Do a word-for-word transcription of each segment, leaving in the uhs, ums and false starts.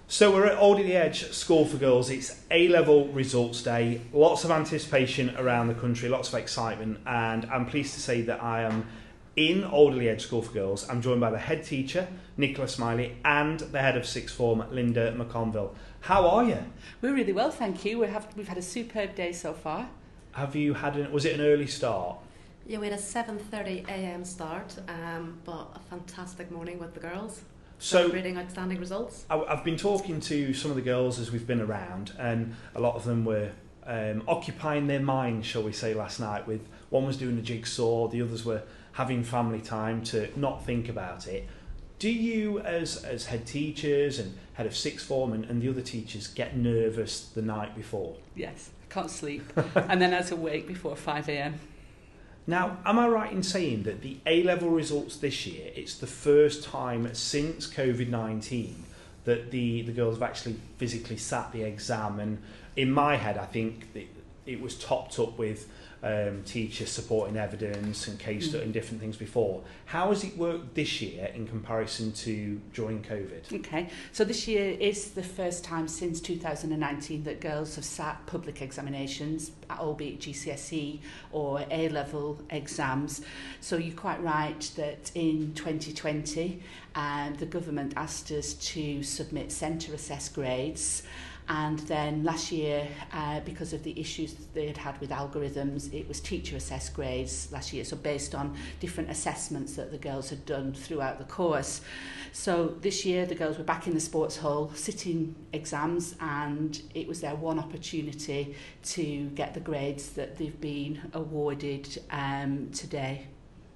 So we're at Alderley Edge School for Girls. It's A-level results day. Lots of anticipation around the country, lots of excitement, and I'm pleased to say that I am in Alderley Edge School for Girls. I'm joined by the head teacher, Nicola Smiley, and the head of sixth form, Linda McConville. How are you? We're really well, thank you. We have, we've had a superb day so far. Have you had an, was it an early start? Yeah, we had a seven thirty a m start, um, but a fantastic morning with the girls. So, celebrating outstanding results. I, I've been talking to some of the girls as we've been around, and a lot of them were um, occupying their minds, shall we say, last night. With one was doing a jigsaw, the others were having family time to not think about it. Do you, as as head teachers and head of sixth form and, and the other teachers, get nervous the night before? Yes, I can't sleep, and then I was awake before five a m Now, am I right in saying that the A-level results this year, it's the first time since COVID nineteen that the, the girls have actually physically sat the exam? And in my head, I think that it was topped up with um, teachers supporting evidence and case study and different things before. How has it worked this year in comparison to during COVID? Okay, so this year is the first time since two thousand nineteen that girls have sat public examinations, albeit G C S E or A-level exams. So you're quite right that in twenty twenty um, the government asked us to submit centre assessed grades. And then last year, uh, because of the issues they had had with algorithms, it was teacher-assessed grades last year, so based on different assessments that the girls had done throughout the course. So this year, the girls were back in the sports hall, sitting exams, and it was their one opportunity to get the grades that they've been awarded um, today.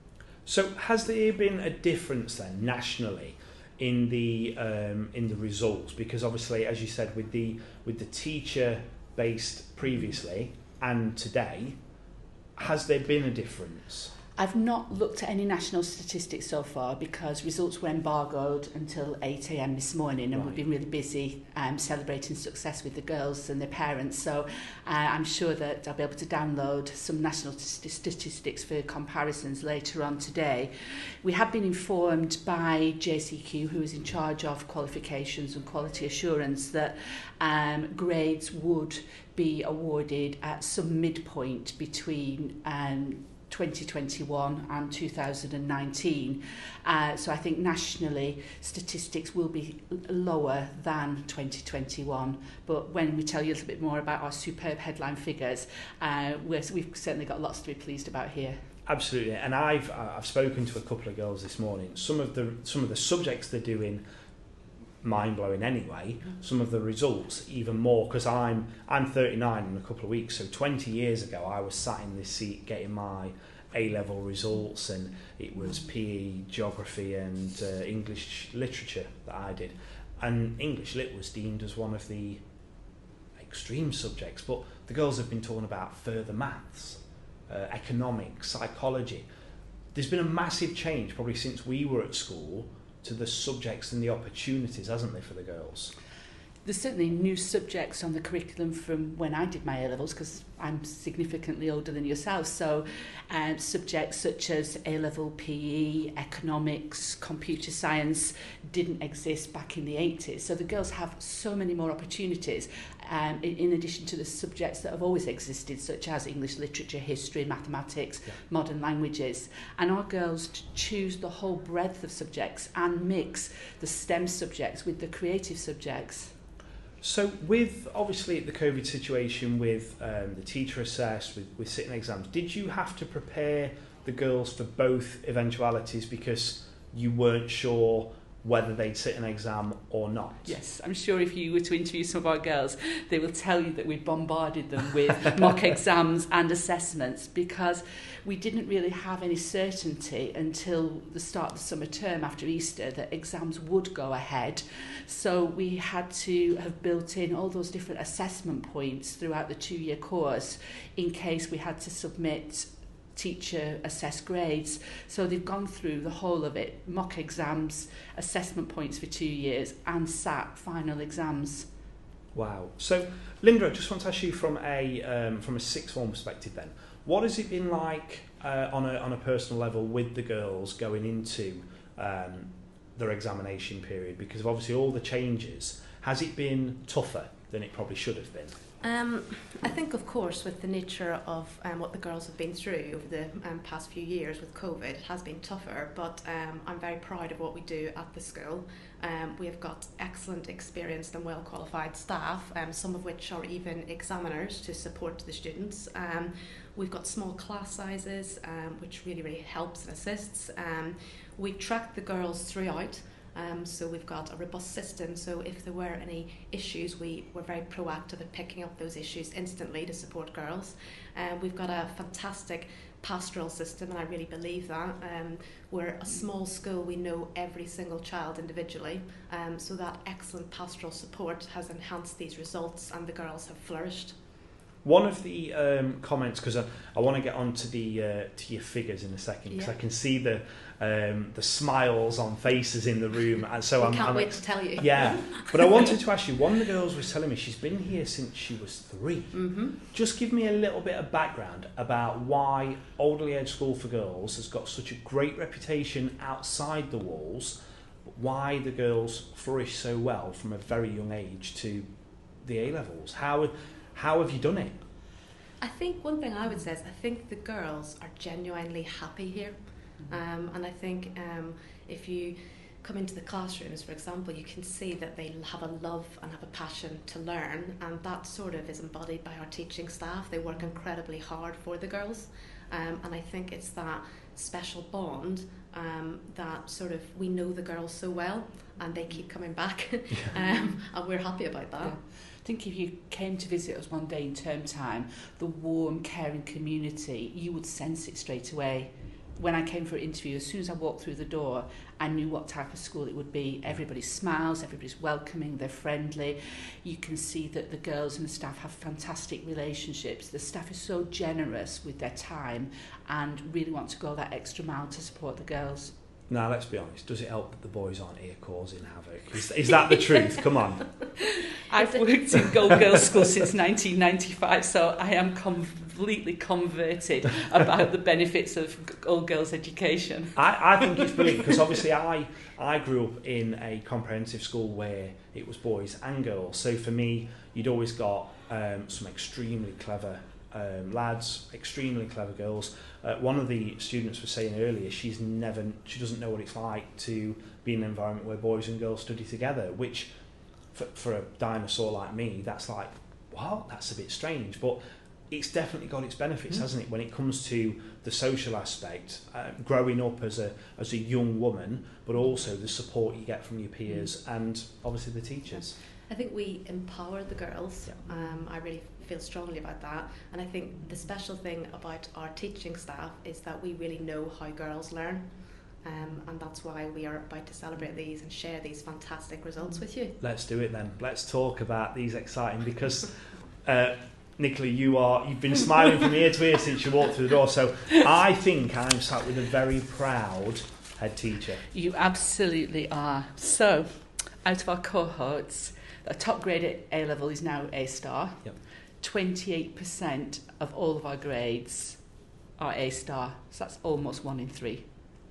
So has there been a difference then, nationally, in the um, in the results? Because obviously, as you said, with the with the teacher based previously and today, has there been a difference? I've not looked at any national statistics so far because results were embargoed until eight a m this morning, and right. We've been really busy um, celebrating success with the girls and their parents. So uh, I'm sure that I'll be able to download some national st- statistics for comparisons later on today. We have been informed by J C Q, who is in charge of qualifications and quality assurance, that um, grades would be awarded at some midpoint between um, twenty twenty-one and two thousand nineteen. Uh, so I think nationally statistics will be lower than twenty twenty-one. But when we tell you a little bit more about our superb headline figures, uh, we're, we've certainly got lots to be pleased about here. Absolutely, and I've I've spoken to a couple of girls this morning. Some of the some of the subjects they're doing, mind-blowing anyway. Some of the results even more, because I'm I'm thirty-nine in a couple of weeks, so twenty years ago I was sat in this seat getting my A-level results, and it was P E, geography and uh, English literature that I did, and English lit was deemed as one of the extreme subjects, but the girls have been talking about further maths, uh, economics, psychology. There's been a massive change probably since we were at school to the subjects and the opportunities, hasn't there, for the girls? There's certainly new subjects on the curriculum from when I did my A-levels, because I'm significantly older than yourself. So um, subjects such as A-level P E, economics, computer science didn't exist back in the eighties. So the girls have so many more opportunities, um, in, in addition to the subjects that have always existed, such as English literature, history, mathematics, yeah. modern languages. And our girls to choose the whole breadth of subjects and mix the STEM subjects with the creative subjects. So with, obviously, the COVID situation, with um, the teacher assessed, with, with sitting exams, did you have to prepare the girls for both eventualities because you weren't sure whether they'd sit an exam or not? Yes, I'm sure if you were to interview some of our girls, they will tell you that we bombarded them with mock exams and assessments, because we didn't really have any certainty until the start of the summer term after Easter that exams would go ahead. So we had to have built in all those different assessment points throughout the two-year course in case we had to submit teacher assessed grades. So they've gone through the whole of it, mock exams, assessment points for two years and sat final exams. Wow. So Linda, I just want to ask you from a um, from a sixth form perspective then, what has it been like uh, on a on a personal level with the girls going into um, their examination period? Because of obviously all the changes, Has it been tougher than it probably should have been? Um, I think, of course, with the nature of um, what the girls have been through over the um, past few years with COVID, it has been tougher, but um, I'm very proud of what we do at the school. Um, we have got excellent, experienced and well-qualified staff, um, some of which are even examiners to support the students. Um, we've got small class sizes, um, which really, really helps and assists. Um, we track the girls throughout. Um, so we've got a robust system, so if there were any issues, we were very proactive at picking up those issues instantly to support girls. Um, we've got a fantastic pastoral system, and I really believe that. Um, we're a small school, we know every single child individually, um, so that excellent pastoral support has enhanced these results and the girls have flourished. One of the um, comments, because I, I want to get on to the uh, to your figures in a second, because Yeah. I can see the um, the smiles on faces in the room, and so I I'm, can't I'm wait to tell you. Yeah, but I wanted to ask you. One of the girls was telling me she's been here since she was three. Mm-hmm. Just give me a little bit of background about why Alderley Edge School for Girls has got such a great reputation outside the walls, but why the girls flourish so well from a very young age to the A levels. How how have you done it? I think one thing I would say is I think the girls are genuinely happy here. Um, and I think um, if you come into the classrooms, for example, you can see that they have a love and have a passion to learn, and that sort of is embodied by our teaching staff. They work incredibly hard for the girls, um, and I think it's that special bond um, that sort of we know the girls so well, and they keep coming back, um, and we're happy about that. Yeah. I think if you came to visit us one day in term time, the warm, caring community, you would sense it straight away. When I came for an interview, as soon as I walked through the door, I knew what type of school it would be. Everybody smiles, everybody's welcoming, they're friendly. You can see that the girls and the staff have fantastic relationships. The staff is so generous with their time and really want to go that extra mile to support the girls. Now, let's be honest, does it help that the boys aren't here causing havoc? Is, is that the truth? Come on. I've worked in Gold Girls School since nineteen ninety-five, so I am completely converted about the benefits of all girls education. I, I think it's brilliant because obviously I, I grew up in a comprehensive school where it was boys and girls. So for me, you'd always got um, some extremely clever um, lads, extremely clever girls. Uh, one of the students was saying earlier, she's never, she doesn't know what it's like to be in an environment where boys and girls study together, which for, for a dinosaur like me, that's like, wow, that's a bit strange. But it's definitely got its benefits, mm. hasn't it, when it comes to the social aspect, uh, growing up as a as a young woman, but also the support you get from your peers mm. and obviously the teachers. I think we empower the girls. Yeah. Um, I really feel strongly about that. And I think the special thing about our teaching staff is that we really know how girls learn. Um, and that's why we are about to celebrate these and share these fantastic results with you. Let's do it then. Let's talk about these exciting, because uh, Nicola, you are, you've been smiling from ear to ear since you walked through the door. So I think I'm sat with a very proud head teacher. You absolutely are. So, out of our cohorts, the top grade at A level is now A star. Yep. twenty-eight percent of all of our grades are A star. So that's almost one in three.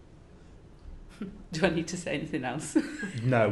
Do I need to say anything else? No.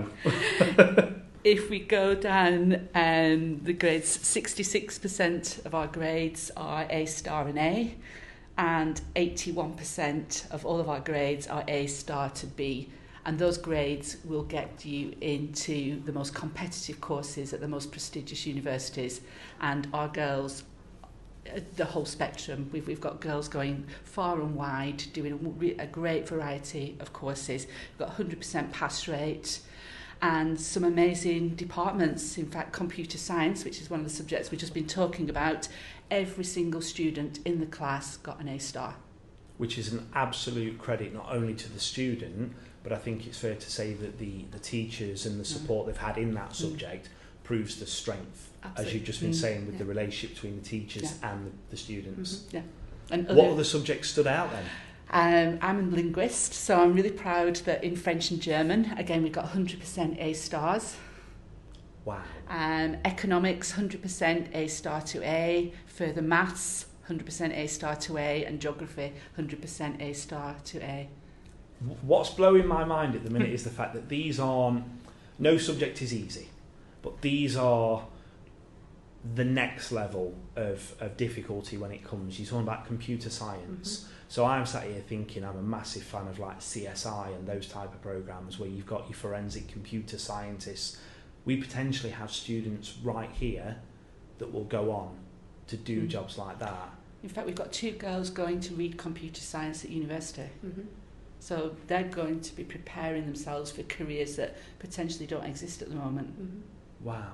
If we go down, um, the grades, sixty-six percent of our grades are A star and A, and eighty-one percent of all of our grades are A star to B. And those grades will get you into the most competitive courses at the most prestigious universities. And our girls, the whole spectrum, we've, we've got girls going far and wide, doing a, a great variety of courses. We've got one hundred percent pass rate and some amazing departments. In fact, computer science, which is one of the subjects we've just been talking about, every single student in the class got an A star. Which is an absolute credit not only to the student, but I think it's fair to say that the, the teachers and the support mm. they've had in that subject mm. proves the strength, Absolutely. As you've just been mm. saying, with yeah. the relationship between the teachers yeah. and the, the students. Mm-hmm. Yeah. And what other subjects stood out then? Um, I'm a linguist, so I'm really proud that in French and German, again, we've got one hundred percent A stars. Wow. Um, economics, one hundred percent A star to A. Further maths, one hundred percent A star to A. And geography, one hundred percent A star to A. What's blowing my mind at the minute is the fact that these aren't, no subject is easy, but these are the next level of, of difficulty when it comes. You're talking about computer science. Mm-hmm. So I'm sat here thinking I'm a massive fan of like C S I and those type of programs where you've got your forensic computer scientists. We potentially have students right here that will go on to do mm-hmm. jobs like that. In fact, we've got two girls going to read computer science at university. Mm-hmm. So they're going to be preparing themselves for careers that potentially don't exist at the moment. Mm-hmm. Wow.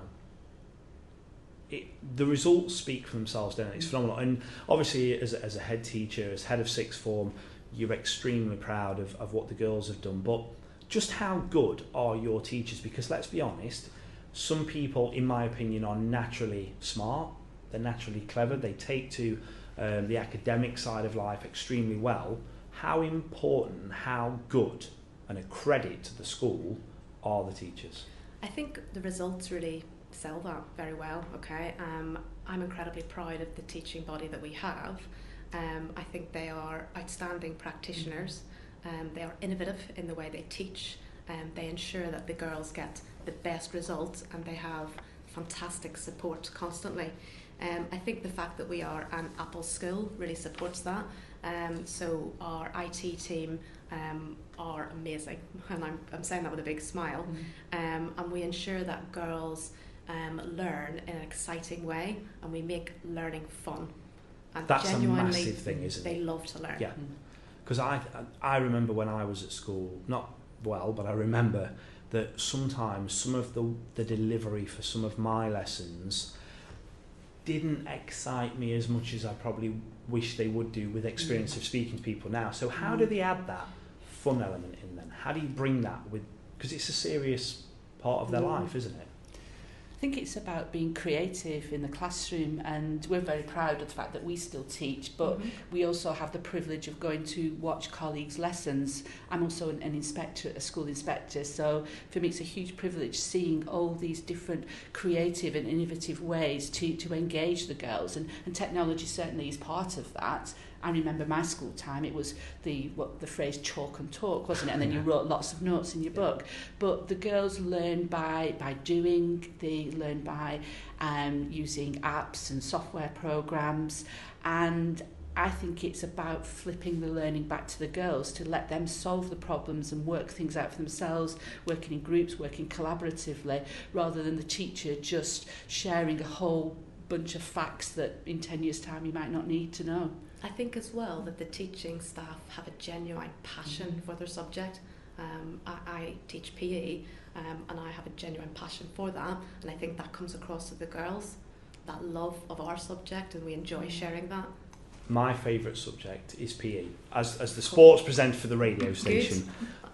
It, the results speak for themselves, don't they? It's phenomenal. And obviously, as a, as a head teacher, as head of sixth form, you're extremely proud of, of what the girls have done. But just how good are your teachers? Because let's be honest, some people, in my opinion, are naturally smart. They're naturally clever. They take to um, the academic side of life extremely well. How important, how good, and a credit to the school are the teachers? I think the results really sell that very well. Okay, um, I'm incredibly proud of the teaching body that we have. Um, I think they are outstanding practitioners. Um, they are innovative in the way they teach. Um, they ensure that the girls get the best results, and they have fantastic support constantly. Um, I think the fact that we are an Apple school really supports that. Um, so our I T team um, are amazing, and I'm, I'm saying that with a big smile. Mm-hmm. Um, and we ensure that girls um, learn in an exciting way, and we make learning fun. And that's genuinely, a massive thing, isn't they it? They love to learn. Yeah, because I I remember when I was at school, not well, but I remember that sometimes some of the the delivery for some of my lessons didn't excite me as much as I probably wish they would do with experience mm. of speaking to people now. So how mm. do they add that fun element in then? How do you bring that with, because it's a serious part of their mm. life, isn't it? I think it's about being creative in the classroom, and we're very proud of the fact that we still teach, but mm-hmm. we also have the privilege of going to watch colleagues' lessons. I'm also an, an inspector, a school inspector, so for me it's a huge privilege seeing all these different creative and innovative ways to, to engage the girls, and, and technology certainly is part of that. I remember my school time, it was the what the phrase chalk and talk, wasn't it? And then you wrote lots of notes in your book. But the girls learn by by doing, they learn by um, using apps and software programs. And I think it's about flipping the learning back to the girls to let them solve the problems and work things out for themselves, working in groups, working collaboratively, rather than the teacher just sharing a whole bunch of facts that in ten years' time you might not need to know. I think as well that the teaching staff have a genuine passion mm-hmm. for their subject. Um, I, I teach P E um, and I have a genuine passion for that, and I think that comes across to the girls, that love of our subject, and we enjoy mm-hmm. sharing that. My favourite subject is P E. As, as the sports presenter for the radio station,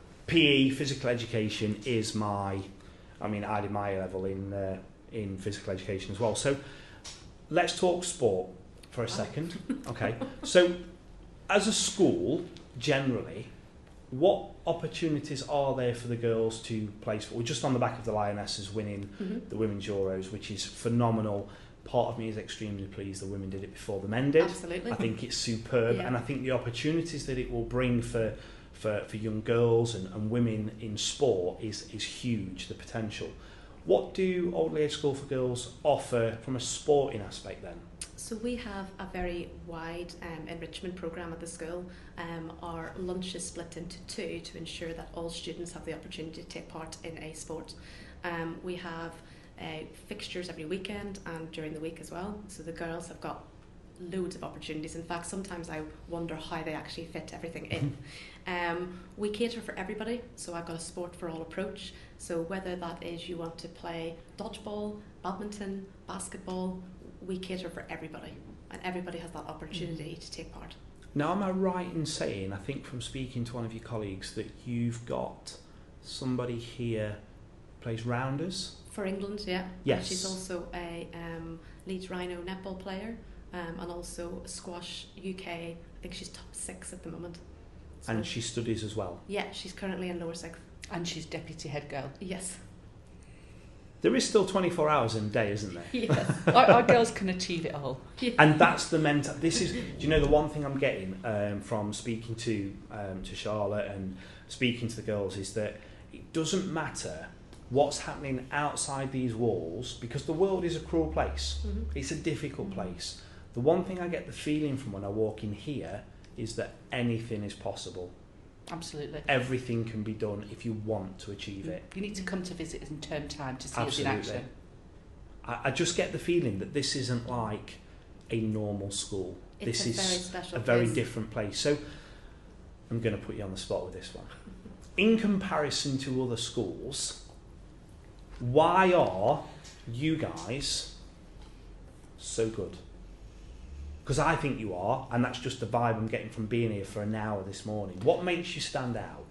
P E, physical education, is my, I mean I did my A-level in, uh, in physical education as well. So let's talk sport for a second. Okay, so as a school, generally, what opportunities are there for the girls to play sport? We're just on the back of the Lionesses winning mm-hmm. the Women's Euros, which is phenomenal. Part of me is extremely pleased the women did it before the men did. Absolutely. I think it's superb, yeah. and I think the opportunities that it will bring for for, for young girls and, and women in sport is, is huge, the potential. What do Alderley Edge School for Girls offer from a sporting aspect then? So we have a very wide um, enrichment programme at the school. Um, our lunch is split into two to ensure that all students have the opportunity to take part in a sport. Um, we have uh, fixtures every weekend and during the week as well. So the girls have got loads of opportunities. In fact, sometimes I wonder how they actually fit everything in. um, we cater for everybody, so I've got a sport for all approach. So whether that is you want to play dodgeball, badminton, basketball, we cater for everybody, and everybody has that opportunity mm. to take part. Now, am I right in saying, I think from speaking to one of your colleagues, that you've got somebody here who plays rounders? For England, yeah. Yes. And she's also a um, Leeds Rhino netball player, um, and also squash U K. I think she's top six at the moment. So, and she studies as well? Yeah, she's currently in lower sixth. And she's deputy head girl? Yes. There is still twenty-four hours in a day, isn't there? Yes. our, our girls can achieve it all. Yeah. And that's the mental. This is. Do you know the one thing I'm getting um, from speaking to um, to Charlotte and speaking to the girls is that it doesn't matter what's happening outside these walls, because the world is a cruel place. Mm-hmm. It's a difficult Mm-hmm. place. The one thing I get the feeling from when I walk in here is that anything is possible. Absolutely. Everything can be done if you want to achieve it. You need to come to visit in term time to see Absolutely. us in action. I, I just get the feeling that this isn't like a normal school. It's this a is very special a very place. different place. So I'm going to put you on the spot with this one. In comparison to other schools, why are you guys so good? Because I think you are, and that's just the vibe I'm getting from being here for an hour this morning. What makes you stand out?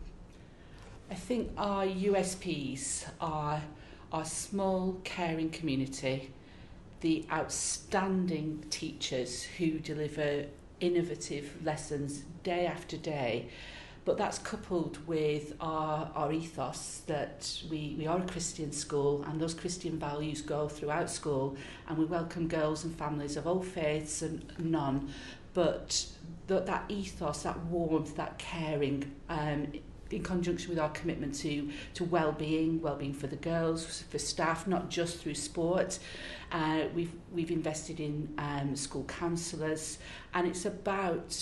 I think our U S Ps are our small, caring community, the outstanding teachers who deliver innovative lessons day after day, but that's coupled with our, our ethos that we, we are a Christian school, and those Christian values go throughout school, and we welcome girls and families of all faiths and none, but that, that ethos, that warmth, that caring, um, in conjunction with our commitment to, to well-being, well-being for the girls, for staff, not just through sport. Uh, we've, we've invested in um, school counsellors, and it's about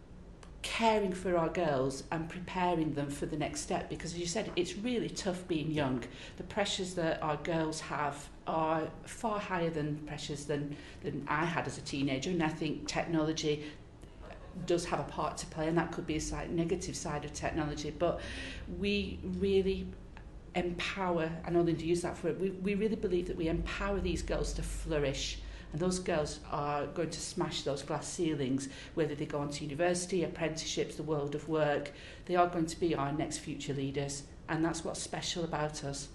caring for our girls and preparing them for the next step, because as you said, it's really tough being young. The pressures that our girls have are far higher than pressures than, than I had as a teenager, and I think technology does have a part to play, and that could be a side, negative side of technology, but we really empower, I know Linda used that for it, we, we really believe that we empower these girls to flourish, and those girls are going to smash those glass ceilings, whether they go on to university, apprenticeships, the world of work. They are going to be our next future leaders, and that's what's special about us.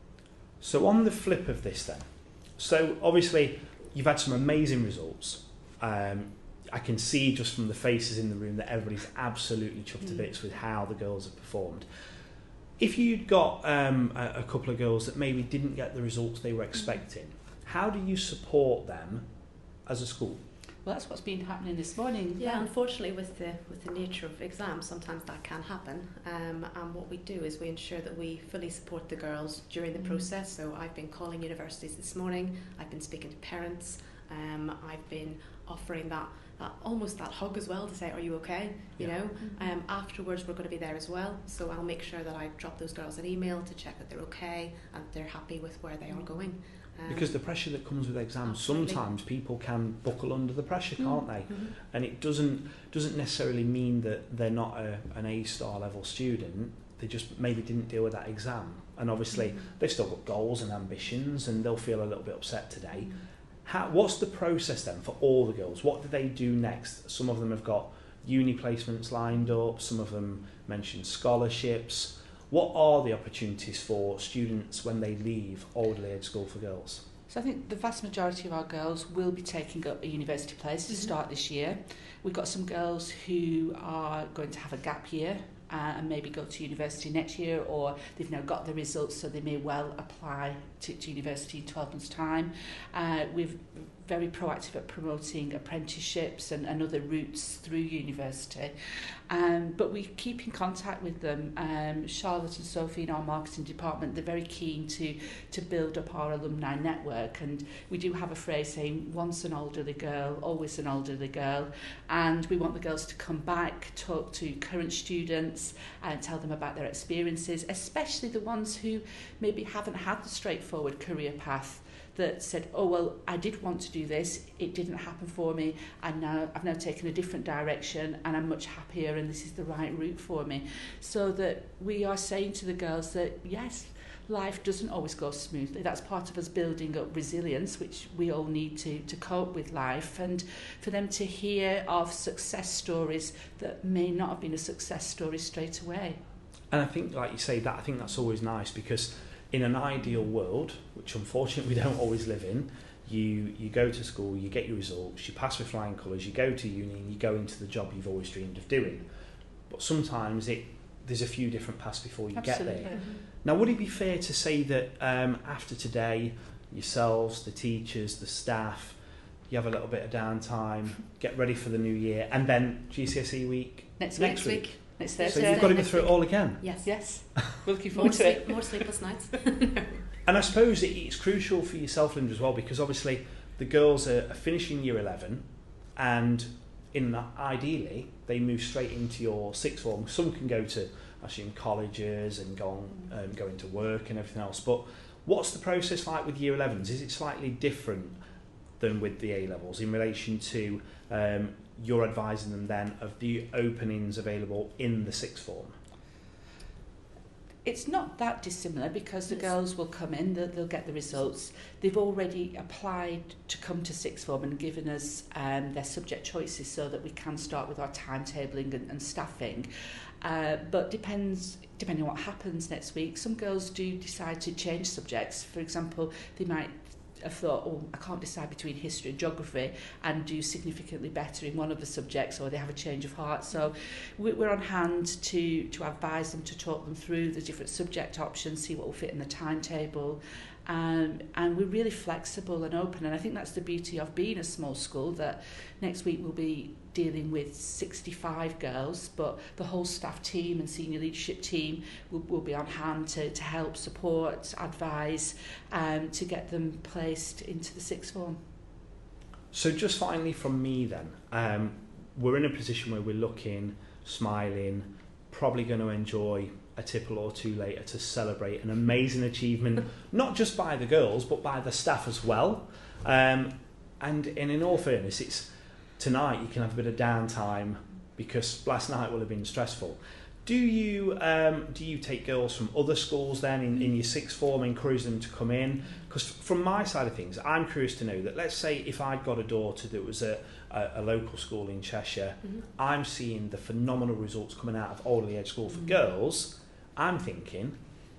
So on the flip of this then, so obviously you've had some amazing results. Um, I can see just from the faces in the room that everybody's absolutely chuffed to Mm. bits with how the girls have performed. If you'd got um, a, a couple of girls that maybe didn't get the results they were expecting, how do you support them as a school? Well, that's what's been happening this morning. Yeah, unfortunately, with the with the nature of exams, sometimes that can happen. Um, and what we do is we ensure that we fully support the girls during the Mm. process. So I've been calling universities this morning. I've been speaking to parents. Um, I've been offering that, that almost that hug as well to say, "Are you okay?" You Yeah. know. Mhm. Um, afterwards, we're going to be there as well. So I'll make sure that I drop those girls an email to check that they're okay and they're happy with where they are going. Um, Because the pressure that comes with exams, Absolutely. sometimes people can buckle under the pressure, can't they? Mhm. And it doesn't doesn't necessarily mean that they're not a, an A-star level student. They just maybe didn't deal with that exam. And obviously Mhm. they've still got goals and ambitions, and they'll feel a little bit upset today. Mm. How, what's the process then for all the girls? What do they do next? Some of them have got uni placements lined up. Some of them mentioned scholarships. What are the opportunities for students when they leave Alderley Edge School for Girls? So I think the vast majority of our girls will be taking up a university place to Mhm. start this year. We've got some girls who are going to have a gap year uh, and maybe go to university next year, or they've now got the results, so they may well apply to, to university in twelve months' time. Uh, we've very proactive at promoting apprenticeships and, and other routes through university. Um, but we keep in contact with them. Um, Charlotte and Sophie in our marketing department, they're very keen to, to build up our alumni network. And we do have a phrase saying, once an elderly girl, always an elderly girl. And we want the girls to come back, talk to current students and tell them about their experiences, especially the ones who maybe haven't had the straightforward career path, that said, oh, well, I did want to do this, it didn't happen for me, and now I've now taken a different direction and I'm much happier and this is the right route for me. So that we are saying to the girls that, yes, life doesn't always go smoothly. That's part of us building up resilience, which we all need to, to cope with life, and for them to hear of success stories that may not have been a success story straight away. And I think, like you say, that I think that's always nice, because in an ideal world, which unfortunately we don't always live in, you you go to school, you get your results, you pass with flying colours, you go to uni and you go into the job you've always dreamed of doing. But sometimes it there's a few different paths before you Absolutely. get there. Now, would it be fair to say that um, after today, yourselves, the teachers, the staff, you have a little bit of downtime, get ready for the new year, and then G C S E week Next, next week. week? Next So Thursday. you've got to go through it all again. Yes. Yes. We're looking More, forward to it. sleep, more sleepless nights. And I suppose it, it's crucial for yourself, Linda, as well, because obviously the girls are, are finishing year eleven, and in that, ideally they move straight into your sixth form. Some can go to, I assume, colleges and go on, um, go into work and everything else. But what's the process like with year elevens? Is it slightly different than with the A levels in relation to um, you're advising them then of the openings available in the sixth form? It's not that dissimilar because the Yes. girls will come in, they'll, they'll get the results. They've already applied to come to sixth form and given us um, their subject choices so that we can start with our timetabling and, and staffing. Uh, but depends depending on what happens next week. Some girls do decide to change subjects. For example, they might have thought, oh, I can't decide between history and geography, and do significantly better in one of the subjects, or they have a change of heart. So we're on hand to, to advise them, to talk them through the different subject options, see what will fit in the timetable. Um, and we're really flexible and open, and I think that's the beauty of being a small school, that next week we'll be dealing with sixty-five girls, but the whole staff team and senior leadership team will, will be on hand to, to help, support, advise, um, to get them placed into the sixth form. So just finally from me then, um, we're in a position where we're looking, smiling, probably going to enjoy a tipple or two later to celebrate an amazing achievement, not just by the girls, but by the staff as well. Um, and, and in all fairness, it's tonight you can have a bit of downtime because last night will have been stressful. Do you um, do you take girls from other schools then in, in your sixth form, encourage them to come in? Because from my side of things, I'm curious to know that, let's say if I'd got a daughter that was a, a, a local school in Cheshire, mm-hmm. I'm seeing the phenomenal results coming out of Alderley Edge School for mm-hmm. girls. I'm thinking,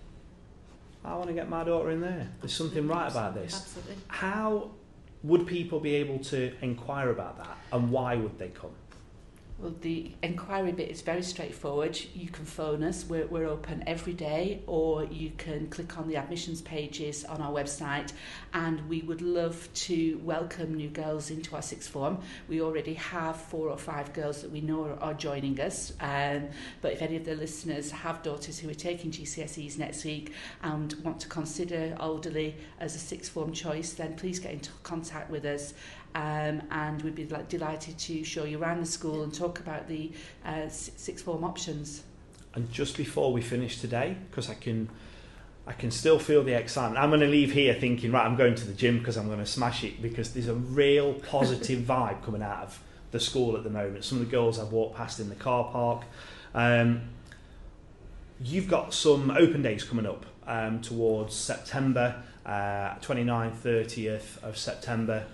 I want to get my daughter in there. There's something right about this. Absolutely. How would people be able to inquire about that, and why would they come? Well, the inquiry bit is very straightforward. You can phone us. We're, we're open every day, or you can click on the admissions pages on our website, and we would love to welcome new girls into our sixth form. We already have four or five girls that we know are, are joining us, um, but if any of the listeners have daughters who are taking G C S Es next week and want to consider Alderley as a sixth form choice, then please get in t- contact with us. Um, and we'd be like, delighted to show you around the school and talk about the uh, sixth form options. And just before we finish today, because I can I can still feel the excitement, I'm going to leave here thinking, right, I'm going to the gym because I'm going to smash it, because there's a real positive vibe coming out of the school at the moment. Some of the girls I've walked past in the car park. Um, you've got some open days coming up um, towards September, uh, twenty-ninth, thirtieth of September.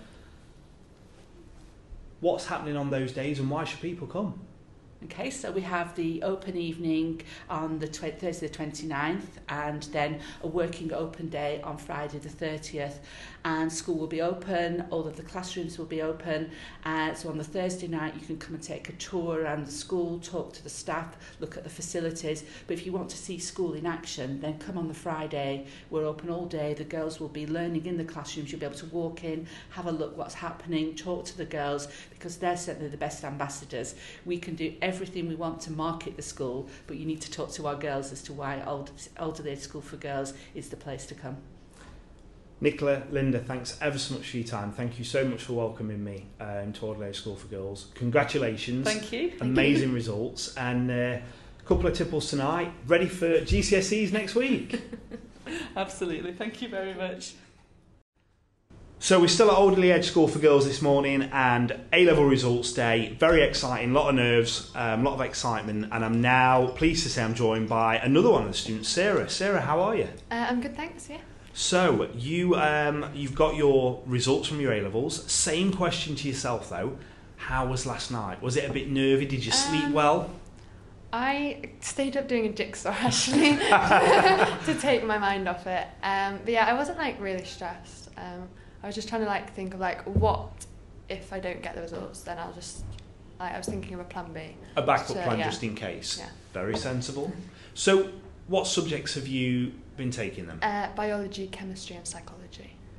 What's happening on those days, and why should people come? Okay, so we have the open evening on the tw- Thursday the twenty-ninth, and then a working open day on Friday the thirtieth. And school will be open, all of the classrooms will be open. Uh, so on the Thursday night, you can come and take a tour around the school, talk to the staff, look at the facilities. But if you want to see school in action, then come on the Friday. We're open all day. The girls will be learning in the classrooms. You'll be able to walk in, have a look what's happening, talk to the girls, because they're certainly the best ambassadors. We can do everything we want to market the school, but you need to talk to our girls as to why Old, Alderley School for Girls is the place to come. Nicola, Linda, thanks ever so much for your time. Thank you so much for welcoming me um, to Alderley School for Girls. Congratulations. Thank you. Thank Amazing you. results. And uh, a couple of tipples tonight. Ready for G C S Es next week. Absolutely. Thank you very much. So we're still at Alderley Edge School for Girls this morning, and A-level results day. Very exciting, a lot of nerves, a um, lot of excitement, and I'm now pleased to say I'm joined by another one of the students, Sarah. Sarah, how are you? Uh, I'm good, thanks, yeah. So you, um, you've got your results from your A-levels. Same question to yourself though. How was last night? Was it a bit nervy? Did you sleep Um, well? I stayed up doing a jigsaw actually to take my mind off it. Um, but yeah, I wasn't like really stressed. Um, I was just trying to like think of like what if I don't get the results, then I'll just like I was thinking of a plan B. A backup So, plan yeah. just in case. Yeah. Very sensible. So what subjects have you been taking them? Uh, biology, chemistry, and psychology.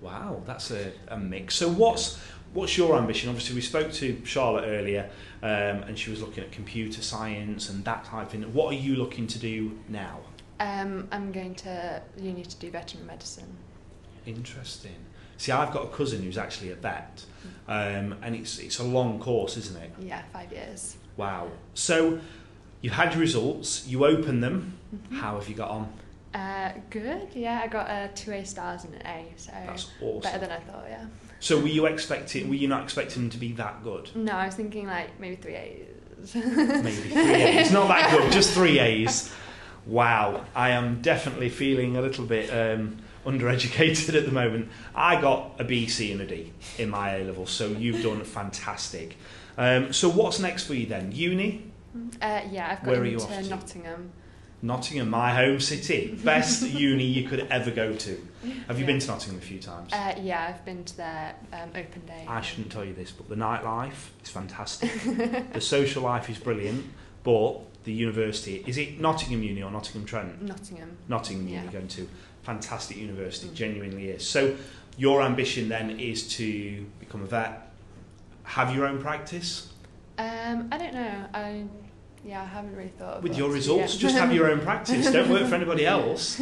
Wow, that's a, a mix. So what's what's your ambition? Obviously, we spoke to Charlotte earlier, um, and she was looking at computer science and that type of thing. What are you looking to do now? Um, I'm going to uni to do veterinary medicine. Interesting. See, I've got a cousin who's actually a vet, um, and it's it's a long course, isn't it? Yeah, five years. Wow. So you had your results, you opened them. Mm-hmm. How have you got on? Uh, good, yeah, I got uh, two A stars and an A, so That's awesome. better than I thought, yeah. So were you expecting? Were you not expecting them to be that good? No, I was thinking like maybe three A's. Maybe three A's. Not that good, just three A's. Wow, I am definitely feeling a little bit um, undereducated at the moment. I got a B, C and a D in my A level, so you've done fantastic. Um, so what's next for you then? Uni? Uh, yeah, I've got Where are you off into to? Nottingham. Nottingham, my home city. Best uni you could ever go to. Have you Yeah. been to Nottingham a few times? Uh, yeah, I've been to their um, open day. I shouldn't tell you this, but the nightlife is fantastic. The social life is brilliant, but the university, is it Nottingham Uni or Nottingham Trent? Nottingham. Nottingham Uni Yeah. going to. Fantastic university, Mm. genuinely is. So your ambition then is to become a vet, have your own practice? Um, I don't know. I yeah, I haven't really thought of With what your to do results, yet. just have your own practice. Don't work for anybody else.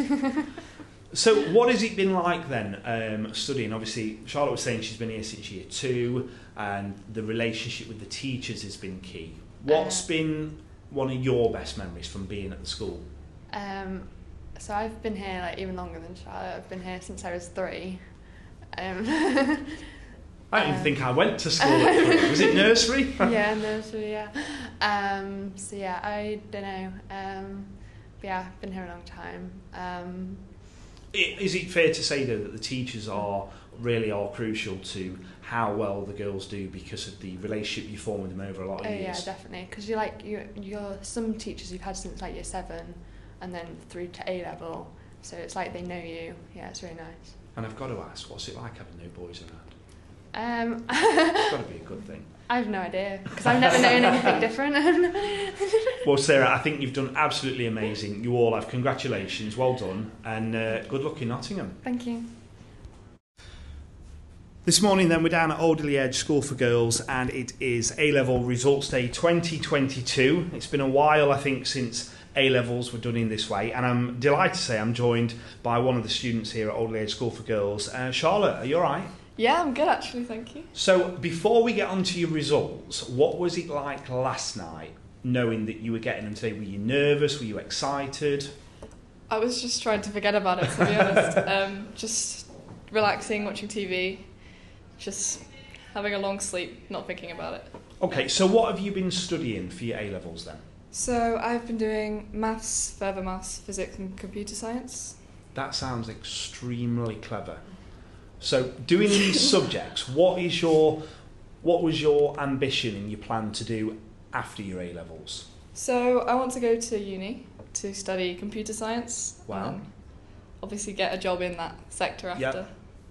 So what has it been like then, um, studying? Obviously, Charlotte was saying she's been here since year two, and the relationship with the teachers has been key. What's Uh, been one of your best memories from being at the school? Um, so I've been here like even longer than Charlotte. I've been here since I was three. Um, I don't even Um, think I went to school at three. Was it nursery? yeah, nursery, yeah. Um, so yeah, I don't know. Um, but yeah, I've been here a long time. Um, I- Is it fair to say though that the teachers are really are crucial to how well the girls do because of the relationship you form with them over a lot of oh yeah, years? definitely. Because you're like you, you're some teachers you've had since like year seven, and then through to A level. So it's like they know you. Yeah, it's really nice. And I've got to ask, what's it like having no boys around? Um, It's got to be a good thing. I have no idea because I've never known anything different. Well, Sarah, I think you've done absolutely amazing. You all have. Congratulations, well done, and uh, good luck in Nottingham. Thank you. This morning then we're down at Alderley Edge School for Girls, and it is A-Level Results Day twenty twenty-two. It's been a while, I think, since A-Levels were done in this way, and I'm delighted to say I'm joined by one of the students here at Alderley Edge School for Girls. Uh, Charlotte, are you all right? Yeah, I'm good actually, thank you. So before we get on to your results, what was it like last night, knowing that you were getting them today? Were you nervous? Were you excited? I was just trying to forget about it, to be honest. Um, just relaxing, watching T V, just having a long sleep, not thinking about it. Okay, so what have you been studying for your A-Levels then? So I've been doing maths, further maths, physics and computer science. That sounds extremely clever. So doing these subjects, what is your, what was your ambition and your plan to do after your A-Levels? So I want to go to uni to study computer science. Wow. And then obviously get a job in that sector after. Yep.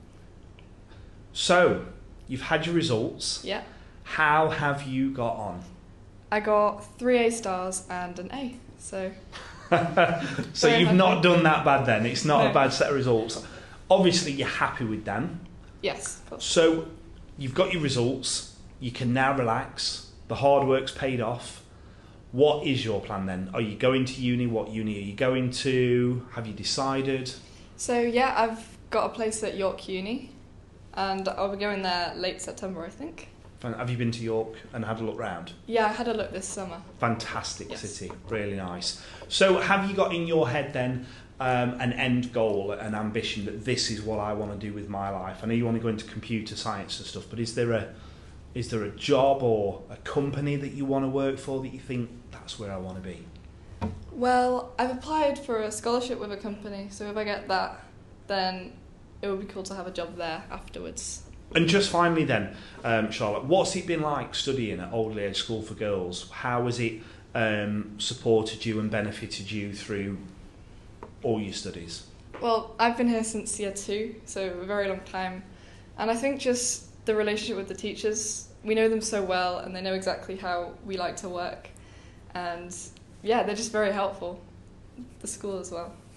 So you've had your results. Yeah. How have you got on? I got three A stars and an A. So So Very you've happy. not done that bad then. It's not No. a bad set of results. Obviously you're happy with them. yes. of course. So you've got your results. You can now relax. The hard work's paid off. What is your plan then? Are you going to uni? What uni are you going to? Have you decided? So yeah, I've got a place at York Uni, and I'll be going there late September, I think. Fan- Have you been to York and had a look round? Yeah, I had a look this summer. Fantastic Yes. city, really nice. So have you got in your head then um, an end goal, an ambition that this is what I want to do with my life? I know you want to go into computer science and stuff, but is there a is there a job or a company that you want to work for that you think that's where I want to be? Well, I've applied for a scholarship with a company, so if I get that, then it would be cool to have a job there afterwards. And just finally then, um, Charlotte, what's it been like studying at Alderley Edge School for Girls? How has it um, supported you and benefited you through all your studies? Well, I've been here since year two, so a very long time. And I think just the relationship with the teachers, we know them so well and they know exactly how we like to work. And yeah, they're just very helpful. The school as well.